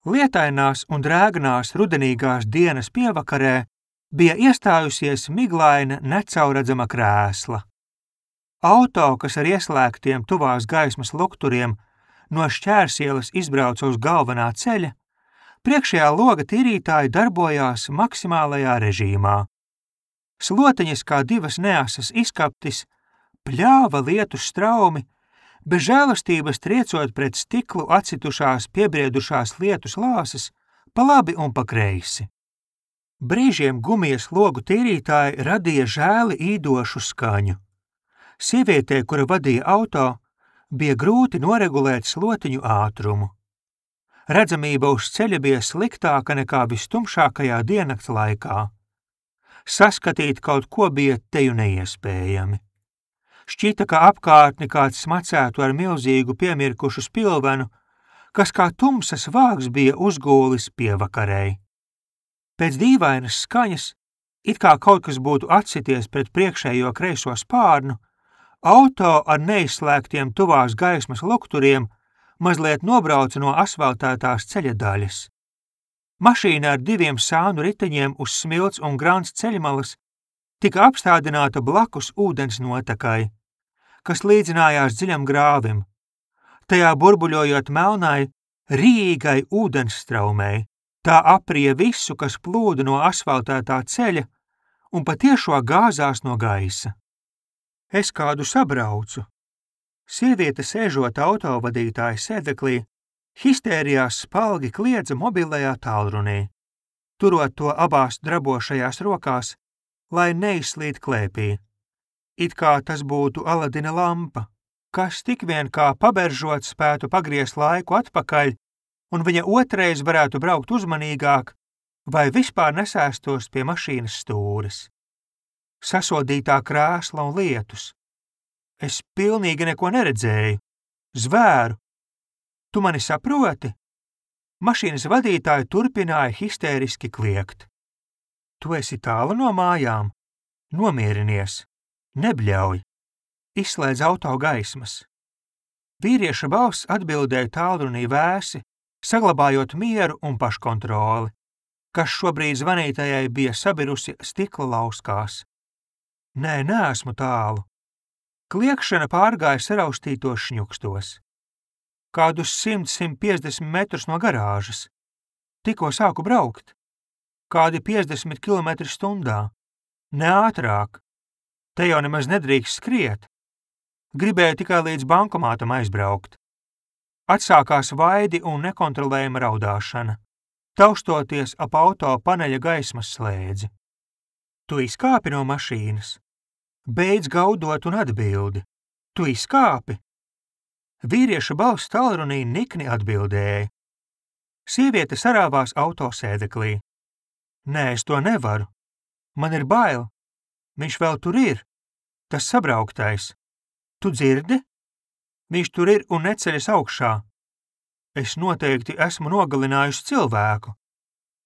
Lietainās un drēgnās rudenīgās dienas pievakarē bija iestājusies miglaina necaurredzama krēsla. Auto, kas ar ieslēgtiem tuvās gaismas lukturiem no šķērsielas izbrauca uz galvenā ceļa, priekšējā loga tīrītāji darbojās maksimālajā režīmā. Slotiņas kā divas neasas izkaptis, pļāva lietus straumi, bez žēlastības triecot pret stiklu atsitušās piebriedušās lietus lāses pa labi un pa kreisi. Brīžiem gumijas logu tīrītāji radīja žēli īdošu skaņu. Sievietē, kura vadīja auto, bija grūti noregulēt slotiņu ātrumu. Redzamība uz ceļa bija sliktāka nekā vistumšākajā diennakts laikā. Saskatīt kaut ko bija teju neiespējami. Šķita, ka apkārtni kāds smacētu ar milzīgu piemirkušu spilvenu, kas kā tumsas vāgs bija uzgūlis pievakarei. Pēc dīvainas skaņas, it kā kaut kas būtu atsities pret priekšējo kreiso spārnu, auto ar neizslēgtiem tuvās gaismas lukturiem mazliet nobrauca no asfaltētās ceļa daļas. Mašīna ar 2 sānu riteņiem uz smilts un grants ceļmalas tika apstādināta blakus ūdens notekai, kas līdzinājās dziļam grāvim, tajā burbuļojot melnai, rīgai ūdensstraumei, tā aprija visu, kas plūda no asfaltētā ceļa un patiešo gāzās no gaisa. Es kādu sabraucu. Sieviete, sēžot autovadītāja sēdeklī, histērijās spalgi kliedza mobilajā tālrunī, turot to abās drabošajās rokās, lai neizslīd klēpī. It kā tas būtu Aladina lampa, kas tik vien kā paberžot spētu pagriezt laiku atpakaļ, un viņa otrais varētu braukt uzmanīgāk vai vispār nesēstos pie mašīnas stūres. Sasodītā krēsla un lietus. Es pilnīgi neko neredzēju. Zvēru. Tu mani saproti? Mašīnas vadītāja turpināja histēriski kliegt. Tu esi tālu no mājām? Nomierinies. Nebļauj. Izslēdz auto gaismas. Vīrieša balss atbildēja tālrunī vēsi, saglabājot mieru un paškontroli, kas šobrīd zvanītājai bija sabirusi stikla lauskās. Nē, neesmu tālu. Kliegšana pārgāja saraustītos šņukstos. Kādus 100–150 metrus no garāžas. Tikko sāku braukt. Kādi 50 km/h. Ne ātrāk. Te jau nemaz nedrīkst skriet. Gribēju tikai līdz bankomātam aizbraukt. Atsākās vaidi un nekontrolējama raudāšana, taustoties ap auto paneļa gaismas slēdzi. Tu izkāpi no mašīnas. Beidz gaudot un atbildi. Tu izkāpi. Vīrieša balss tālrunī nikni atbildēja. Sieviete sarāvās auto sēdeklī. Nē, es to nevaru. Man ir bail. Viņš vēl tur ir. Tas sabrauktais. Tu dzirdi? Viņš tur ir un neceļas augšā. Es noteikti esmu nogalinājusi cilvēku.